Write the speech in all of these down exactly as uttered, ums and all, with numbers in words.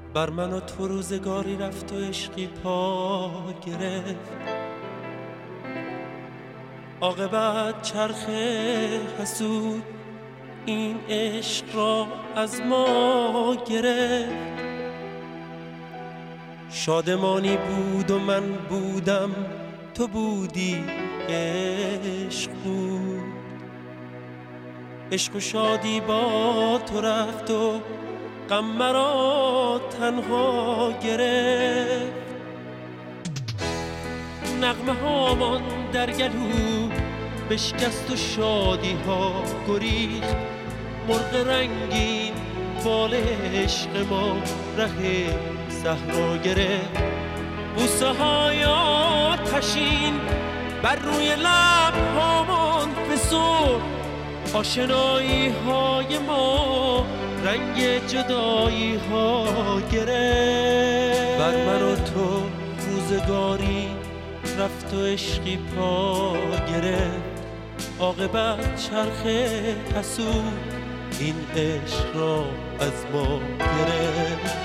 بر من و تو روزگاری رفت و عشقی پا گرفت. عاقبت چرخ حسود این عشق را از ما گرفت. شادمانی بود و من بودم، تو بودی عشق بود. عشق و شادی با تو رفت و غم مرا تنها گرفت. نغمه هامان در گلو بشکست و شادی ها گریخت. مرغ رنگین بال عشق ما ره صحرا گرفت. بوسه های آتشین بر روی لب هامان فسرد. آشنایی های ما رنگ جدایی ها گرفت. بر من و تو روزگاری رفت و عشقی پا گرفت. عاقبت چرخ حسود این عشق را از ما گرفت.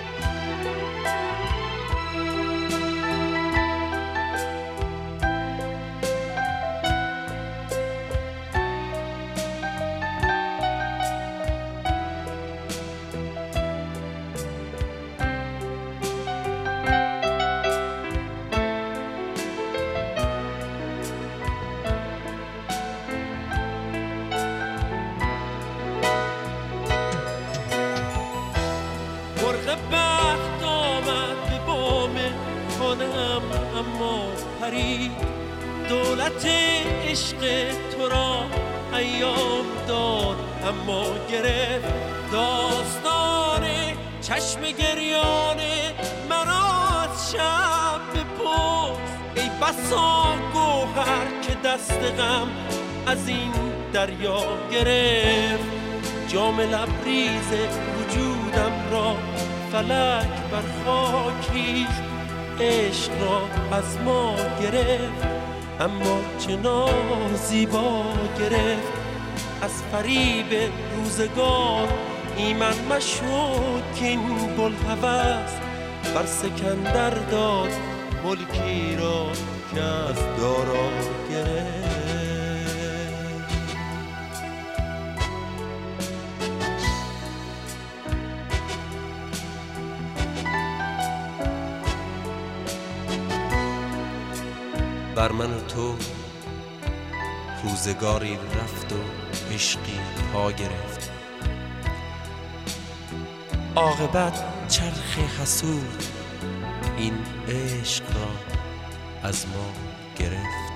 بخت آمد به بام خانم اما پرید. دولت عشق تو را ایام داد اما گرفت. داستان چشم گریان مرا از شب بپرس. ای بسا گوهر که دست غم از این دریا گرفت. جام لبریز وجودم را فلک بر خاک ریخت. عشق را از ما گرفت اما چه نازیبا گرفت. از فریب روزگار ایمن مشو کین بوالهوس بر سکندر داد ملکی را که از دارا گرفت. بر من و تو روزگاری رفت و عشقی پا گرفت. عاقبت چرخ حسود این عشق را از ما گرفت.